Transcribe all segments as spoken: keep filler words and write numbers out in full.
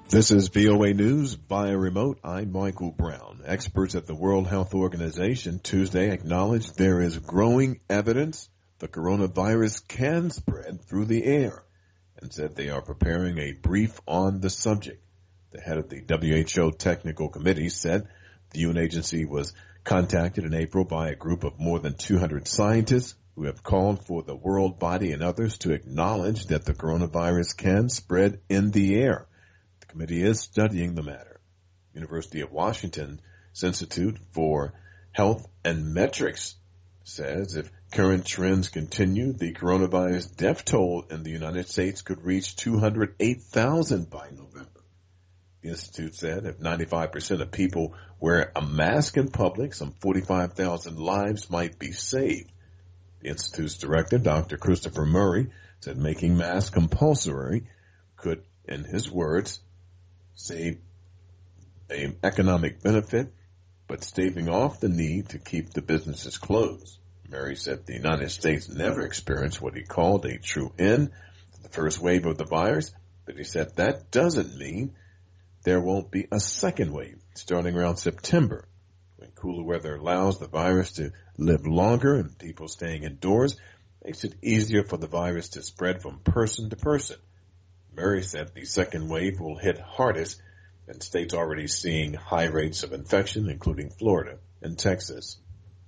This is V O A News via remote. I'm Michael Brown. Experts at the World Health Organization Tuesday acknowledged there is growing evidence the coronavirus can spread through the air and said they are preparing a brief on the subject. The head of the W H O Technical Committee said the U N agency was contacted in April by a group of more than two hundred scientists who have called for the world body and others to acknowledge that the coronavirus can spread in the air. The committee is studying the matter. University of Washington Institute for Health and Metrics says if current trends continue, the coronavirus death toll in the United States could reach two hundred eight thousand by November. The Institute said if ninety-five percent of people wear a mask in public, some forty-five thousand lives might be saved. The Institute's director, Doctor Christopher Murray, said making masks compulsory could, in his words, save an economic benefit, but staving off the need to keep the businesses closed. Murray said the United States never experienced what he called a true end to the first wave of the virus, but he said that doesn't mean there won't be a second wave starting around September. When cooler weather allows the virus to live longer and people staying indoors makes it easier for the virus to spread from person to person. Murray said the second wave will hit hardest in states already seeing high rates of infection, including Florida and Texas.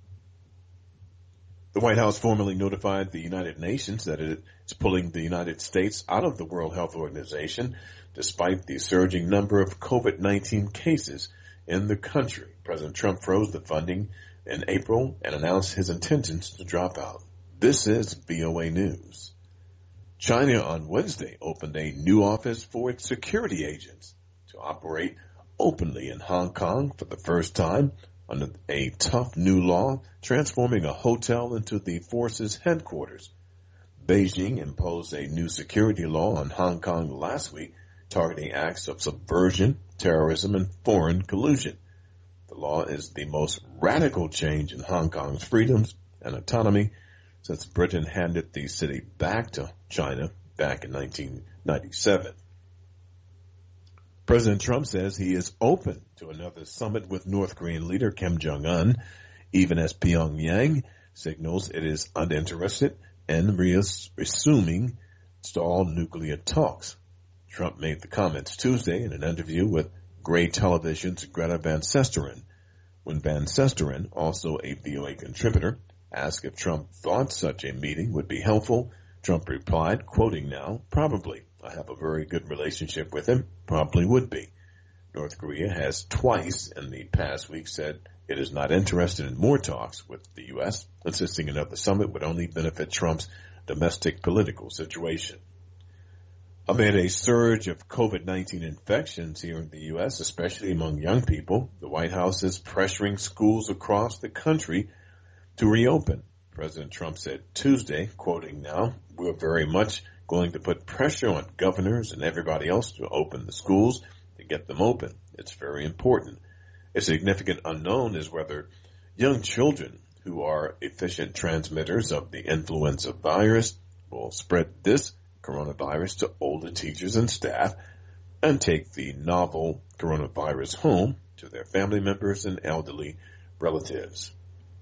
The White House formally notified the United Nations that it is pulling the United States out of the World Health Organization despite the surging number of COVID nineteen cases in the country. President Trump froze the funding in April and announced his intentions to drop out. This is V O A News. China on Wednesday opened a new office for its security agents to operate openly in Hong Kong for the first time under a tough new law transforming a hotel into the force's headquarters. Beijing imposed a new security law on Hong Kong last week targeting acts of subversion, terrorism, and foreign collusion. The law is the most radical change in Hong Kong's freedoms and autonomy since Britain handed the city back to China back in nineteen ninety-seven. President Trump says he is open to another summit with North Korean leader Kim Jong-un, even as Pyongyang signals it is uninterested in resuming stalled nuclear talks. Trump made the comments Tuesday in an interview with Gray Television's Greta Van Susteren. When Van Susteren, also a V O A contributor, asked if Trump thought such a meeting would be helpful, Trump replied, quoting now, "Probably. I have a very good relationship with him. Probably would be." North Korea has twice in the past week said it is not interested in more talks with the U S, insisting another summit would only benefit Trump's domestic political situation. Amid a surge of COVID nineteen infections here in the U S, especially among young people, the White House is pressuring schools across the country to reopen. President Trump said Tuesday, quoting now, "We're very much going to put pressure on governors and everybody else to open the schools, to get them open. It's very important. A significant unknown is whether young children who are efficient transmitters of the influenza virus will spread this coronavirus to older teachers and staff and take the novel coronavirus home to their family members and elderly relatives."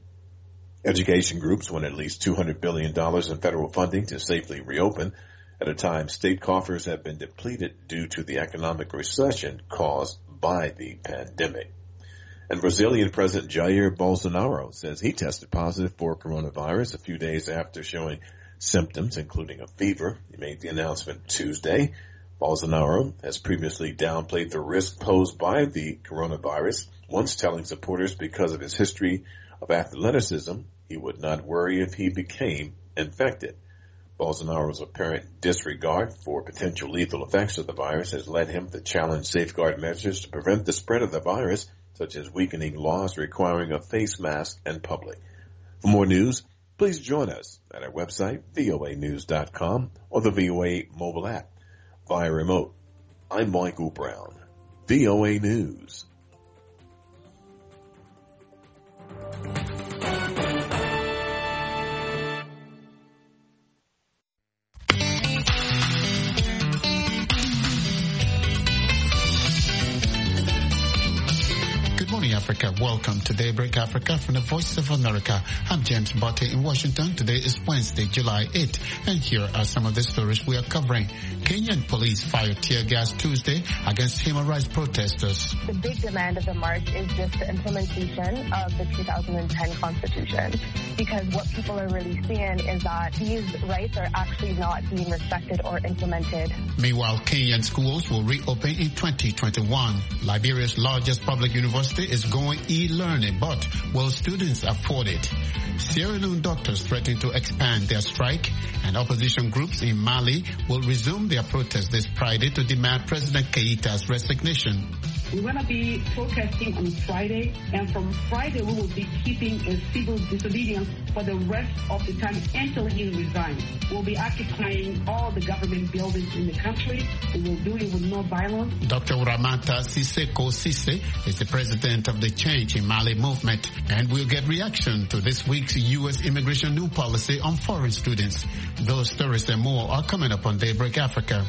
Education groups want at least two hundred billion dollars in federal funding to safely reopen at a time state coffers have been depleted due to the economic recession caused by the pandemic. And Brazilian President Jair Bolsonaro says he tested positive for coronavirus a few days after showing symptoms, including a fever. He made the announcement Tuesday. Bolsonaro has previously downplayed the risk posed by the coronavirus, once telling supporters because of his history of athleticism, he would not worry if he became infected. Bolsonaro's apparent disregard for potential lethal effects of the virus has led him to challenge safeguard measures to prevent the spread of the virus, such as weakening laws requiring a face mask in public. For more news, please join us at our website, V O A news dot com, or the V O A mobile app via remote. I'm Michael Brown, V O A News. Africa. Welcome to Daybreak Africa from the Voice of America. I'm James Botte in Washington. Today is Wednesday, July eighth, and here are some of the stories we are covering. Kenyan police fired tear gas Tuesday against human rights protesters. The big demand of the march is just the implementation of the two thousand ten Constitution, because what people are really seeing is that these rights are actually not being respected or implemented. Meanwhile, Kenyan schools will reopen in twenty twenty-one. Liberia's largest public university is going e-learning, but will students afford it? Sierra Leone doctors threaten to expand their strike, and opposition groups in Mali will resume their protest this Friday to demand President Keita's resignation. We're going to be protesting on Friday, and from Friday we will be keeping a civil disobedience for the rest of the time until he resigns. We'll be occupying all the government buildings in the country. We will do it with no violence. Doctor Ramata Siseko Sise is the president of the Change in Mali movement, and we'll get reaction to this week's U S immigration new policy on foreign students. Those stories and more are coming up on Daybreak Africa.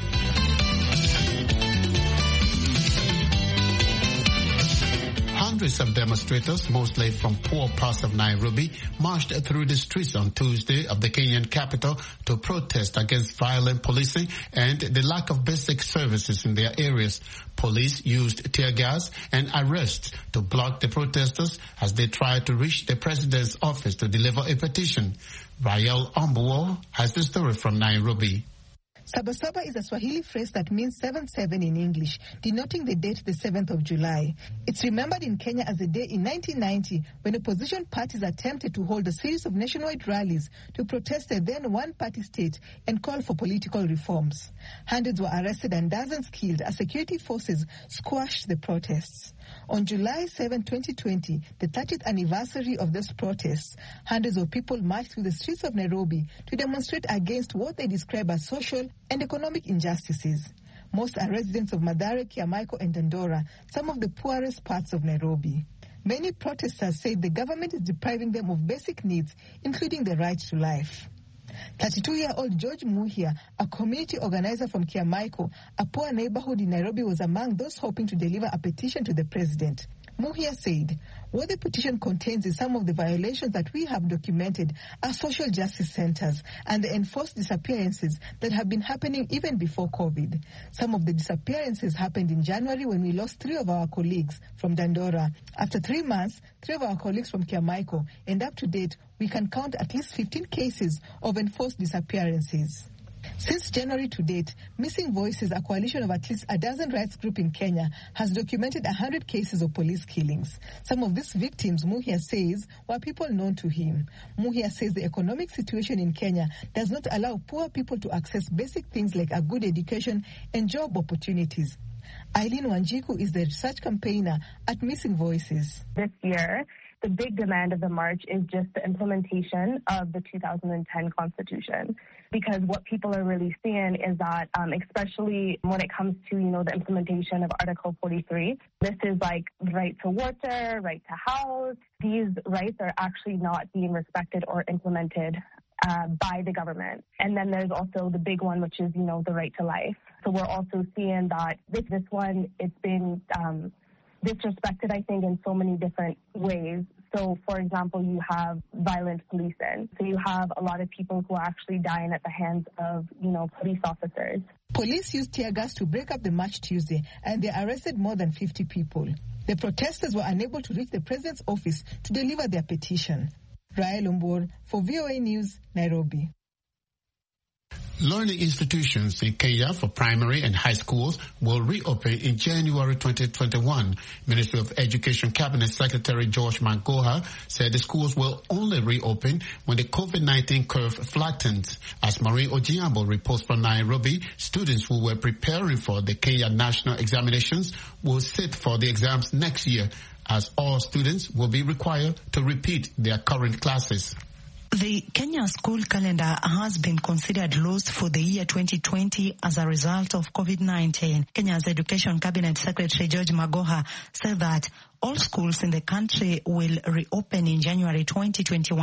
Hundreds of demonstrators, mostly from poor parts of Nairobi, marched through the streets on Tuesday of the Kenyan capital to protest against violent policing and the lack of basic services in their areas. Police used tear gas and arrests to block the protesters as they tried to reach the president's office to deliver a petition. Rael Ombuo has the story from Nairobi. Sabasaba is a Swahili phrase that means seven seven in English, denoting the date the seventh of July. It's remembered in Kenya as a day in nineteen ninety when opposition parties attempted to hold a series of nationwide rallies to protest the then one-party state and call for political reforms. Hundreds were arrested and dozens killed as security forces squashed the protests. On July seventh, twenty twenty, the thirtieth anniversary of those protests, hundreds of people marched through the streets of Nairobi to demonstrate against what they describe as social and economic injustices. Most are residents of Mathare, Kiamaiko, and Dandora, some of the poorest parts of Nairobi. Many protesters say the government is depriving them of basic needs, including the right to life. thirty-two-year-old George Muhia, a community organizer from Kiamaiko, a poor neighborhood in Nairobi, was among those hoping to deliver a petition to the president. Muhia said, what the petition contains is some of the violations that we have documented are social justice centers and the enforced disappearances that have been happening even before COVID. Some of the disappearances happened in January when we lost three of our colleagues from Dandora. After three months, three of our colleagues from Kiamaiko, and up to date, we can count at least fifteen cases of enforced disappearances. Since January to date, Missing Voices, a coalition of at least a dozen rights groups in Kenya, has documented one hundred cases of police killings. Some of these victims, Muhia says, were people known to him. Muhia says the economic situation in Kenya does not allow poor people to access basic things like a good education and job opportunities. Eileen Wanjiku is the research campaigner at Missing Voices. This year, the big demand of the march is just the implementation of the two thousand ten Constitution, because what people are really seeing is that, um, especially when it comes to, you know, the implementation of Article forty-three, this is like right to water, right to house. These rights are actually not being respected or implemented uh, by the government. And then there's also the big one, which is, you know, the right to life. So we're also seeing that this, this one, it's been um, disrespected, I think, in so many different ways. So, for example, you have violent policing. So you have a lot of people who are actually dying at the hands of, you know, police officers. Police used tear gas to break up the march Tuesday, and they arrested more than fifty people. The protesters were unable to reach the president's office to deliver their petition. Rael Ombuo for V O A News, Nairobi. Learning institutions in Kenya for primary and high schools will reopen in January twenty twenty-one. Ministry of Education Cabinet Secretary George Magoha said the schools will only reopen when the COVID nineteen curve flattens. As Marie Ojiambo reports from Nairobi, students who were preparing for the Kenya national examinations will sit for the exams next year, as all students will be required to repeat their current classes. The Kenya school calendar has been considered lost for the year twenty twenty as a result of COVID nineteen. Kenya's Education Cabinet Secretary George Magoha said that all schools in the country will reopen in January twenty twenty-one.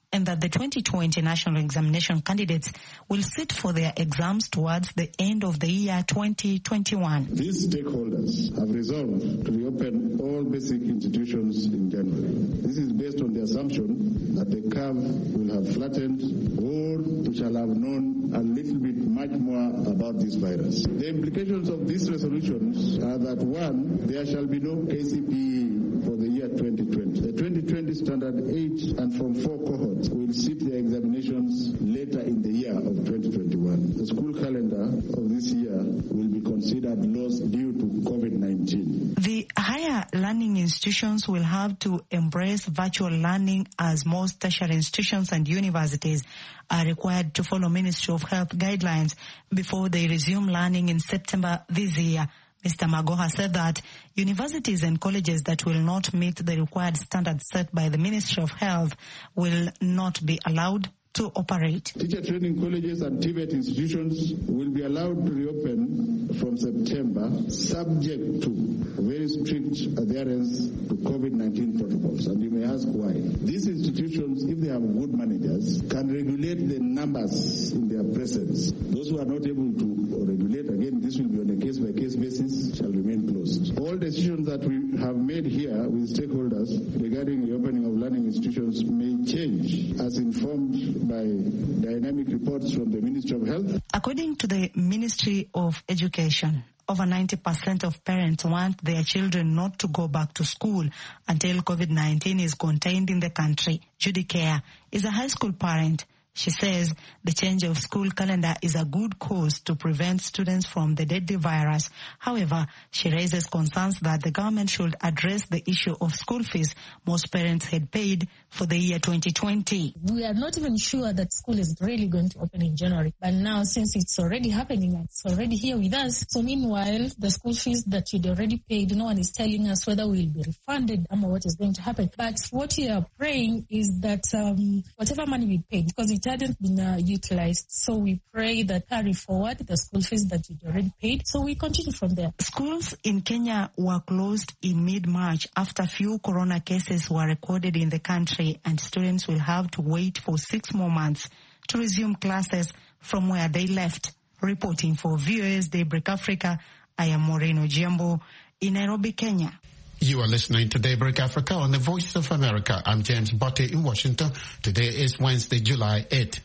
and that the twenty twenty national examination candidates will sit for their exams towards the end of the year twenty twenty-one. These stakeholders have resolved to reopen all basic institutions in January. This is based on the assumption that the curve will have flattened or we shall have known a little bit much more about this virus. The implications of these resolutions are that, one, there shall be no K C P E for the year twenty twenty. The twenty twenty Standard eight and Form four cohorts will sit their examinations later in the year of twenty twenty-one. The school calendar of this year will be considered lost due to COVID nineteen. The higher learning institutions will have to embrace virtual learning, as most tertiary institutions and universities are required to follow Ministry of Health guidelines before they resume learning in September this year. Mister Magoha said that universities and colleges that will not meet the required standards set by the Ministry of Health will not be allowed to operate. Teacher training colleges and T V E T institutions will be allowed to reopen from September, subject to very strict adherence to COVID nineteen protocols. And you may ask why. These institutions, if they have good managers, can regulate the numbers in their presence. Those who are not able to regulate, again, this will be on a case-by-case basis, shall remain closed. All decisions that we have made here with stakeholders regarding the opening of learning institutions may change as informed by dynamic reports from the Ministry of Health. According to the Ministry of Education, over ninety percent of parents want their children not to go back to school until COVID nineteen is contained in the country. Judy Kerr is a high school parent. She says the change of school calendar is a good cause to prevent students from the deadly virus. However, she raises concerns that the government should address the issue of school fees most parents had paid for the year twenty twenty. We are not even sure that school is really going to open in January. But now, since it's already happening, it's already here with us. So meanwhile, the school fees that you'd already paid, no one is telling us whether we'll be refunded or what is going to happen. But what we are praying is that um, whatever money we paid, because it hadn't been uh, utilized. So we pray that carry forward the school fees that you'd already paid. So we continue from there. Schools in Kenya were closed in mid-March after few corona cases were recorded in the country, and students will have to wait for six more months to resume classes from where they left. Reporting for V O A's Daybreak Africa, I am Maureen Ojiambo in Nairobi, Kenya. You are listening to Daybreak Africa on the Voice of America. I'm James Botte in Washington. Today is Wednesday, July eighth.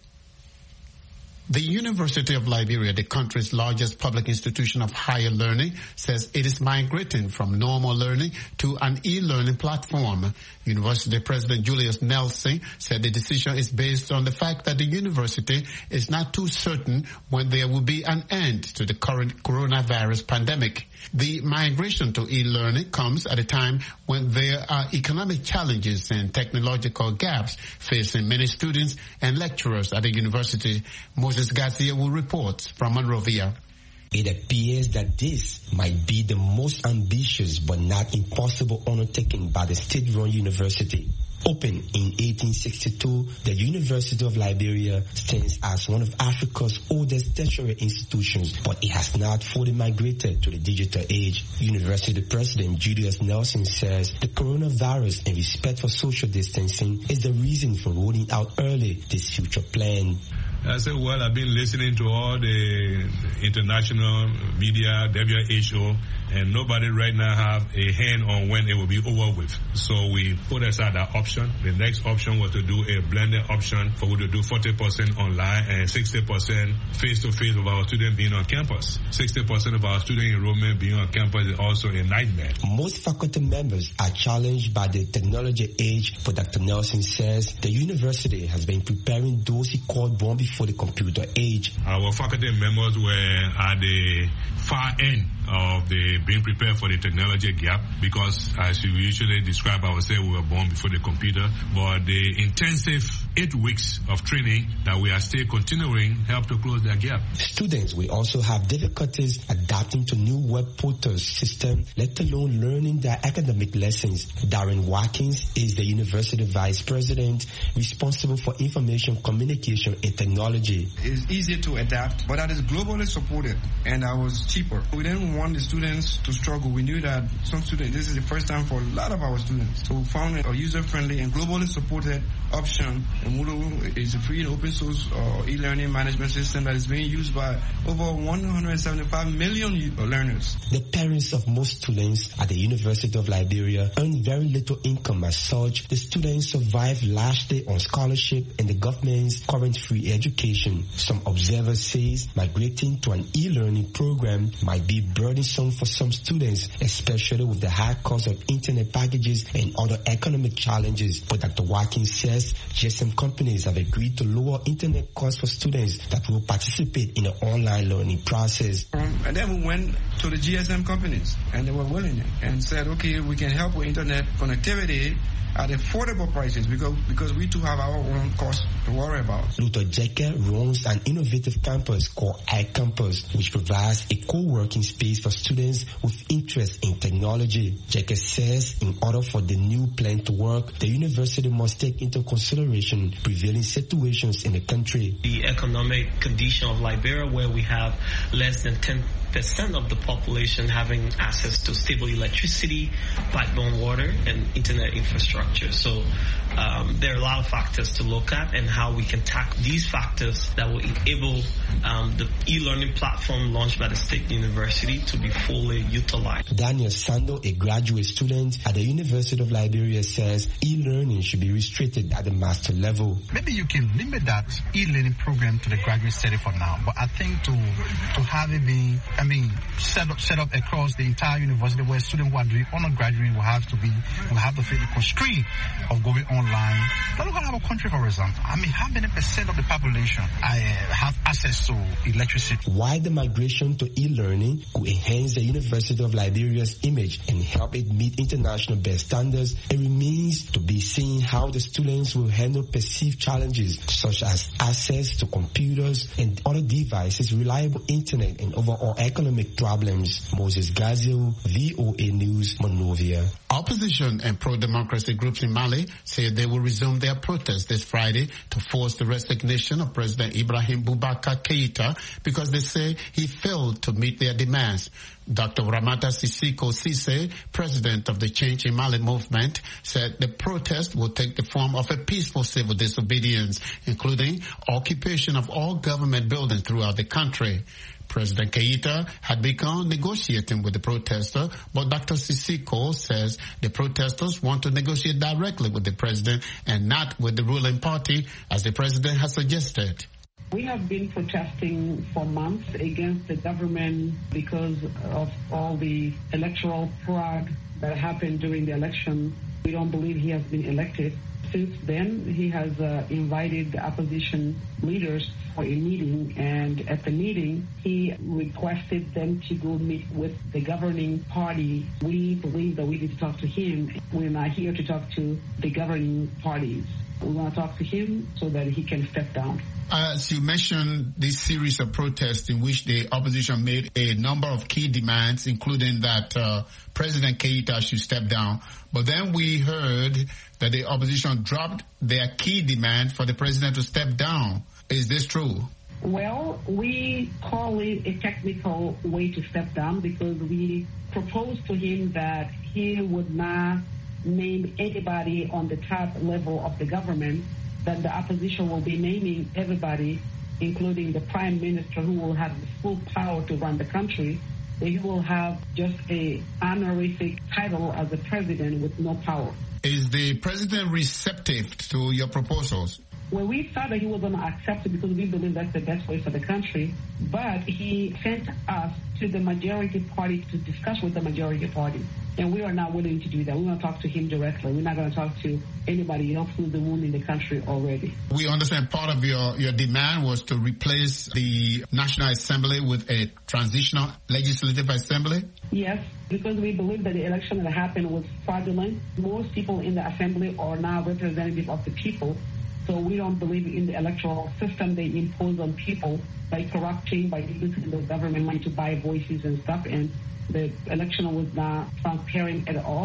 The University of Liberia, the country's largest public institution of higher learning, says it is migrating from normal learning to an e-learning platform. University President Julius Nelson said the decision is based on the fact that the university is not too certain when there will be an end to the current coronavirus pandemic. The migration to e-learning comes at a time when there are economic challenges and technological gaps facing many students and lecturers at the university. Moses Garcia will report from Monrovia. It appears that this might be the most ambitious but not impossible undertaking by the state-run university. Opened in eighteen sixty-two, the University of Liberia stands as one of Africa's oldest tertiary institutions, but it has not fully migrated to the digital age. University President Julius Nelson says the coronavirus and respect for social distancing is the reason for rolling out early this future plan. I said, well, I've been listening to all the international media, W H O, and nobody right now have a hand on when it will be over with. So we put aside that option. The next option was to do a blended option for we to do forty percent online and sixty percent face-to-face of our students being on campus. sixty percent of our student enrollment being on campus is also a nightmare. Most faculty members are challenged by the technology age, but Doctor Nelson says the university has been preparing those he called born before the computer age. Our faculty members were at the far end of the being prepared for the technology gap because, as we usually describe ourselves, we were born before the computer. But the intensive eight weeks of training that we are still continuing help to close that gap. Students will also have difficulties adapting to new web portal system, let alone learning their academic lessons. Darren Watkins is the university vice president responsible for information communication and technology. It's easier to adapt, but that is globally supported, and that was cheaper. We didn't want the students to struggle. We knew that some students, this is the first time for a lot of our students. So we found a user-friendly and globally supported option Moodle is a free and open source uh, e-learning management system that is being used by over one hundred seventy-five million learners. The parents of most students at the University of Liberia earn very little income. As such, the students survive largely on scholarship and the government's current free education. Some observers say migrating to an e-learning program might be burdensome for some students, especially with the high cost of internet packages and other economic challenges. But Doctor Watkins says G S M companies have agreed to lower internet costs for students that will participate in the online learning process. Um, and then we went to the G S M companies, and they were willing and said, okay, we can help with internet connectivity at affordable prices because because we too have our own costs to worry about. Luther Jekke runs an innovative campus called iCampus, which provides a co-working space for students with interest in technology. Jekke says in order for the new plan to work, the university must take into consideration prevailing situations in the country. The economic condition of Liberia, where we have less than ten percent of the population having access to stable electricity, pipeline water, and internet infrastructure. So um, there are a lot of factors to look at and how we can tackle these factors that will enable um, the e-learning platform launched by the State University to be fully utilized. Daniel Sando, a graduate student at the University of Liberia, says e-learning should be restricted at the master level. Maybe you can limit that e-learning program to the graduate setting for now, but I think to to have it be, I mean, set up set up across the entire university where students who are doing undergraduate will have to be will have to feel the constraint of going online. But look at our country, for example. I mean, how many percent of the population uh, have access to electricity? While the migration to e-learning could enhance the University of Liberia's image and help it meet international best standards, it remains to be seen how the students will handle perceived challenges such as access to computers and other devices, reliable internet, and overall economic problems. Moses Gazil, V O A News, Monrovia. Opposition and pro-democracy groups in Mali say they will resume their protests this Friday to force the resignation of President Ibrahim Boubacar Keïta because they say he failed to meet their demands. Doctor Ramata Sissoko Cisse, president of the Change in Mali movement, said the protest will take the form of a peaceful civil disobedience, including occupation of all government buildings throughout the country. President Keïta had begun negotiating with the protesters, but Doctor Sissoko says the protesters want to negotiate directly with the president and not with the ruling party, as the president has suggested. We have been protesting for months against the government because of all the electoral fraud that happened during the election. We don't believe he has been elected. Since then, he has uh, invited the opposition leaders for a meeting, and at the meeting, he requested them to go meet with the governing party. We believe that we need to talk to him. We're not here to talk to the governing parties. We want to talk to him so that he can step down. As you mentioned, this series of protests in which the opposition made a number of key demands, including that uh, President Keïta should step down. But then we heard that the opposition dropped their key demand for the president to step down. Is this true? Well, we call it a technical way to step down because we proposed to him that he would not name anybody on the top level of the government, that the opposition will be naming everybody, including the prime minister, who will have the full power to run the country. He will have just a honorific title as a president with no power. Is the president receptive to your proposals? Well, we thought that he was going to accept it because we believe that's the best way for the country. But he sent us to the majority party to discuss with the majority party. And we are not willing to do that. We want to talk to him directly. We're not going to talk to anybody else who's the one in the country already. We understand part of your, your demand was to replace the National Assembly with a transitional legislative assembly? Yes, because we believe that the election that happened was fraudulent. Most people in the assembly are now representatives of the people. So we don't believe in the electoral system they impose on people by corrupting, by using the government money to buy voices and stuff. And the election was not transparent at all.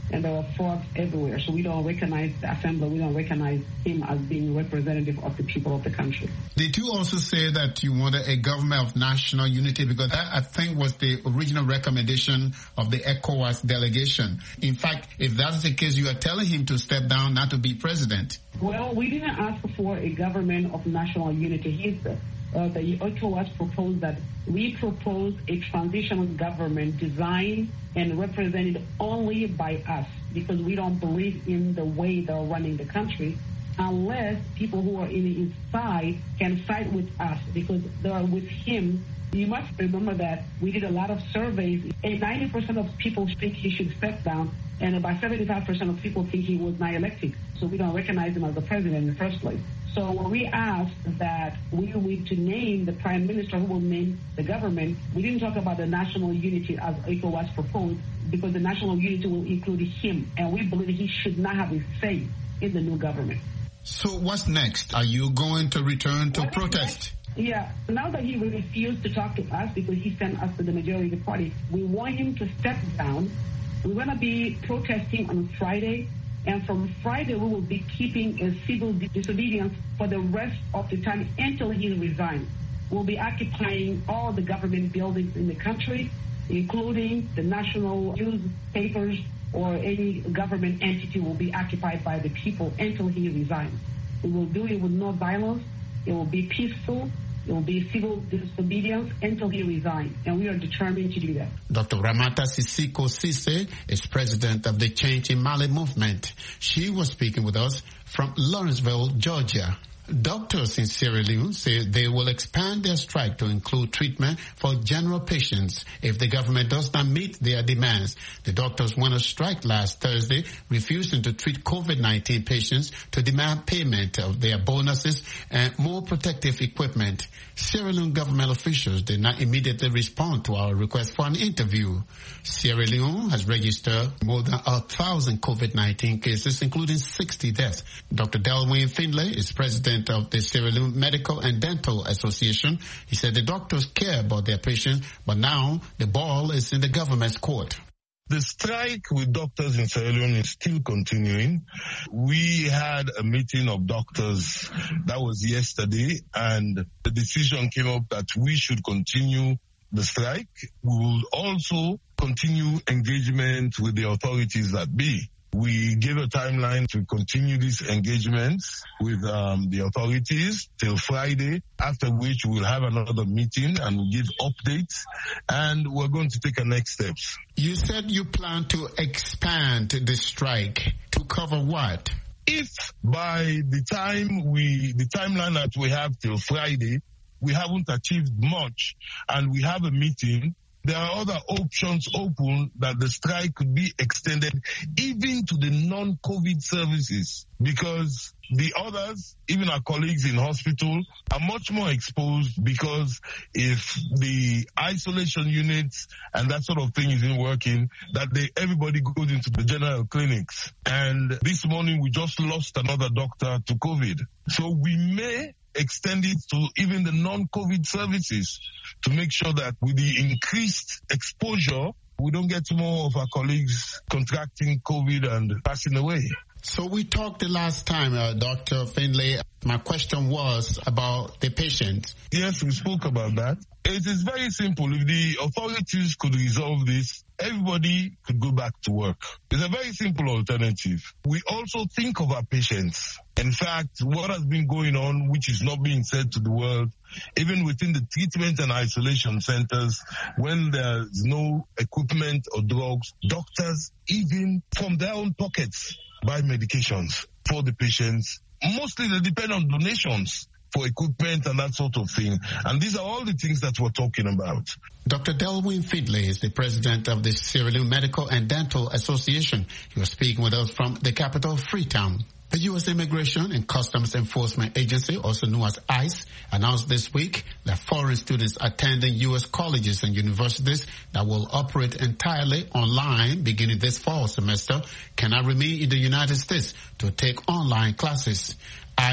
and there were frauds everywhere. So we don't recognize the assembly. We don't recognize him as being representative of the people of the country. Did you also say that you wanted a government of national unity? Because that, I think, was the original recommendation of the ECOWAS delegation. In fact, if that's the case, you are telling him to step down, not to be president. Well, we didn't ask for a government of national unity. He's the, uh, the ECOWAS proposed that we propose a transitional government designed and represented only by us, because we don't believe in the way they're running the country unless people who are in his side can side with us, because they are with him. You must remember that we did a lot of surveys, and ninety percent of people think he should step down, and about seventy-five percent of people think he was not elected. So we don't recognize him as the president in the first place. So when we asked that we need to name the prime minister who will name the government, we didn't talk about the national unity as ECOWAS proposed, because the national unity will include him, and we believe he should not have a say in the new government. So what's next? Are you going to return to what protest? Yeah, now that he refused to talk to us because he sent us to the majority of the party, we want him to step down. We're going to be protesting on Friday, and from Friday we will be keeping a civil disobedience for the rest of the time until he resigns. We'll be occupying all the government buildings in the country, including the national newspapers or any government entity will be occupied by the people until he resigns. We will do it with no violence. It will be peaceful. It will be civil disobedience until he resigns, and we are determined to do that. Doctor Ramata Sisiko Sise is president of the Change in Mali movement. She was speaking with us from Lawrenceville, Georgia. Doctors in Sierra Leone say they will expand their strike to include treatment for general patients if the government does not meet their demands. The doctors went on strike last Thursday, refusing to treat COVID nineteen patients to demand payment of their bonuses and more protective equipment. Sierra Leone government officials did not immediately respond to our request for an interview. Sierra Leone has registered more than a thousand COVID nineteen cases, including sixty deaths. Doctor Delwyn Findlay is president of the Sierra Leone Medical and Dental Association. He said the doctors care about their patients, but now the ball is in the government's court. The strike with doctors in Sierra Leone is still continuing. We had a meeting of doctors that was yesterday, and the decision came up that we should continue the strike. We will also continue engagement with the authorities that be. We gave a timeline to continue these engagements with um, the authorities till Friday, after which we'll have another meeting and we'll give updates, and we're going to take our next steps. You said you plan to expand the strike to cover what? If by the time we, the timeline that we have till Friday, we haven't achieved much and we have a meeting, there are other options open that the strike could be extended even to the non-COVID services, because the others, even our colleagues in hospital, are much more exposed, because if the isolation units and that sort of thing isn't working, that they, everybody goes into the general clinics. And this morning we just lost another doctor to COVID. So we may extend it to even the non-COVID services to make sure that with the increased exposure, we don't get more of our colleagues contracting COVID and passing away. So we talked the last time, uh, Doctor Findlay. My question was about the patient. Yes, we spoke about that. It is very simple. If the authorities could resolve this, everybody could go back to work. It's a very simple alternative. We also think of our patients. In fact, what has been going on, which is not being said to the world, even within the treatment and isolation centers, when there's no equipment or drugs, doctors, even from their own pockets, buy medications for the patients. Mostly they depend on donations for equipment and that sort of thing. And these are all the things that we're talking about. Doctor Delwyn Findlay is the president of the Sierra Leone Medical and Dental Association. He was speaking with us from the capital, Freetown. The U S Immigration and Customs Enforcement Agency, also known as ICE, announced this week that foreign students attending U S colleges and universities that will operate entirely online beginning this fall semester cannot remain in the United States to take online classes. ICE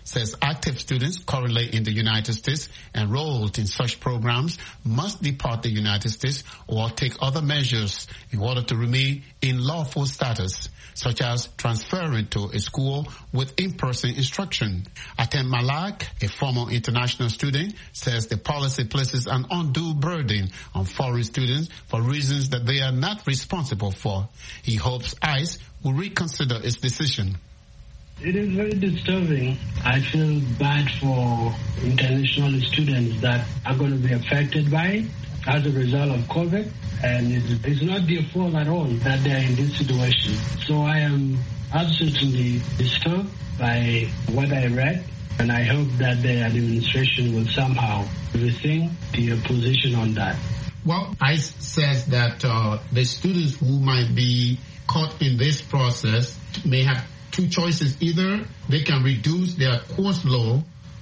says active students currently in the United States enrolled in such programs must depart the United States or take other measures in order to remain in lawful status, such as transferring to a school with in-person instruction. Atem Malak, a former international student, says the policy places an undue burden on foreign students for reasons that they are not responsible for. He hopes ICE will reconsider its decision. It is very disturbing. I feel bad for international students that are going to be affected by it as a result of COVID, and it's not their fault at all that they are in this situation. So I am absolutely disturbed by what I read, and I hope that the administration will somehow rethink their position on that. Well, ICE says that uh, the students who might be caught in this process may have two choices. Either they can reduce their course load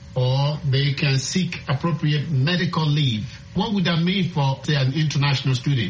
or they can seek appropriate medical leave. What would that mean for, say, an international student?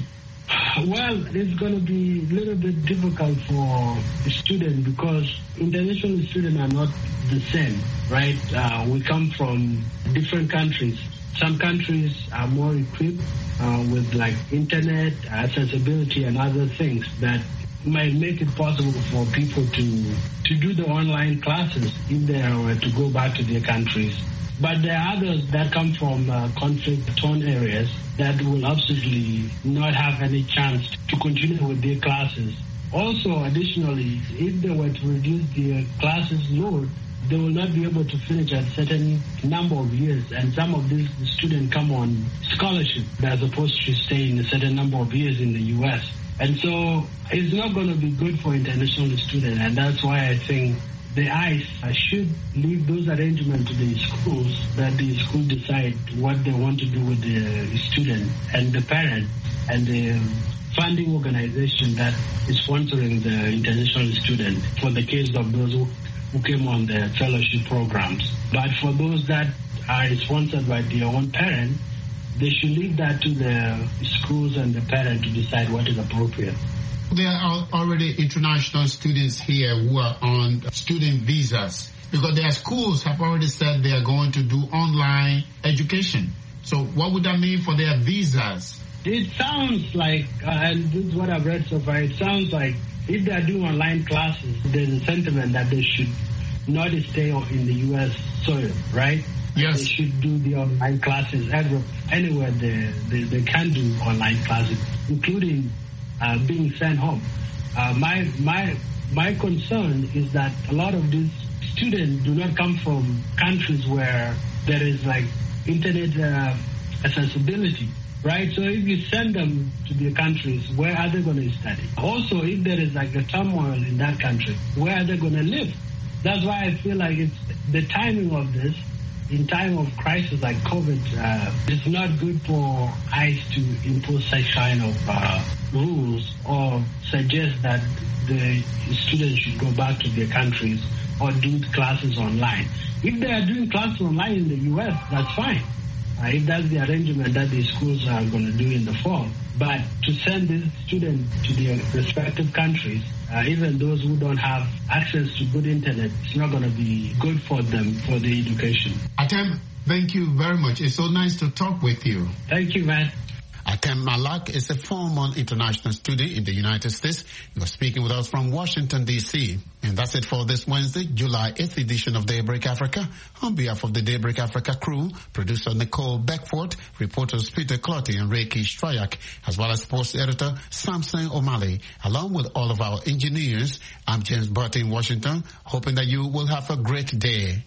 Well, it's going to be a little bit difficult for a student because international students are not the same, right? Uh, we come from different countries. Some countries are more equipped uh, with like internet accessibility and other things that might make it possible for people to to do the online classes if they were to go back to their countries. But there are others that come from uh, conflict-torn areas that will absolutely not have any chance to continue with their classes. Also, additionally, if they were to reduce their classes load, they will not be able to finish a certain number of years, and some of these students come on scholarship as opposed to stay in a certain number of years in the U S. And so it's not going to be good for international students, and that's why I think the ICE should leave those arrangements to the schools, that the school decide what they want to do with the student and the parent and the funding organization that is sponsoring the international student for the case of those who, who came on the fellowship programs. But for those that are sponsored by their own parent, they should leave that to the schools and the parent to decide what is appropriate. There are already international students here who are on student visas because their schools have already said they are going to do online education. So what would that mean for their visas? It sounds like, uh, and this is what I've read so far, it sounds like if they are doing online classes, there's a sentiment that they should not stay in the U S soil, right? Yes. They should do the online classes anywhere they, they, they can do online classes, including uh, being sent home. Uh, my my my concern is that a lot of these students do not come from countries where there is like internet uh, accessibility, right? So if you send them to their countries, where are they going to study? Also, if there is like a turmoil in that country, where are they going to live? That's why I feel like it's the timing of this. In time of crisis like COVID, uh, it's not good for ICE to impose such kind of uh, rules or suggest that the students should go back to their countries or do classes online. If they are doing classes online in the U S, that's fine. Uh, if that's the arrangement that the schools are going to do in the fall. But to send these students to their respective countries, uh, even those who don't have access to good internet, it's not going to be good for them for their education. Atem, thank you very much. It's so nice to talk with you. Thank you, man. Atem Malak is a former international student in the United States. He was speaking with us from Washington, D C And that's it for this Wednesday, July eighth edition of Daybreak Africa. On behalf of the Daybreak Africa crew, producer Nicole Beckford, reporters Peter Clotty and Reiki Strayak, as well as sports editor Samson O'Malley, along with all of our engineers, I'm James Burton in Washington, hoping that you will have a great day.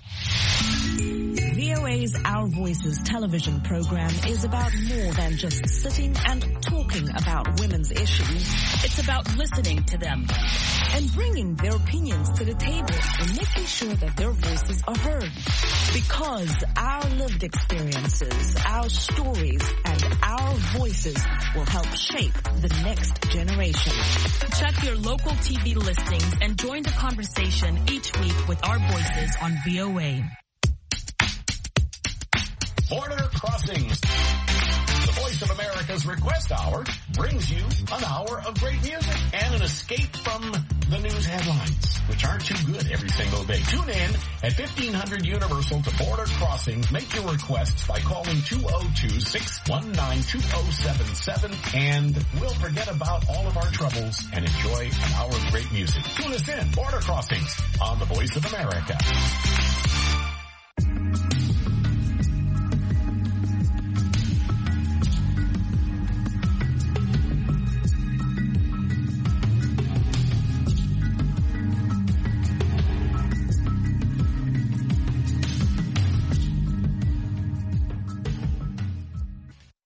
V O A's Our Voices television program is about more than just sitting and talking about women's issues. It's about listening to them and bringing their opinions to the table and making sure that their voices are heard. Because our lived experiences, our stories, and our voices will help shape the next generation. Check your local T V listings and join the conversation each week with our voices on V O A. Border Crossings, the Voice of America America's Request Hour brings you an hour of great music and an escape from the news headlines, which aren't too good every single day. Tune in at fifteen hundred Universal to Border Crossings. Make your requests by calling two oh two, six one nine, two oh seven seven, and we'll forget about all of our troubles and enjoy an hour of great music. Tune us in, Border Crossings, on the Voice of America.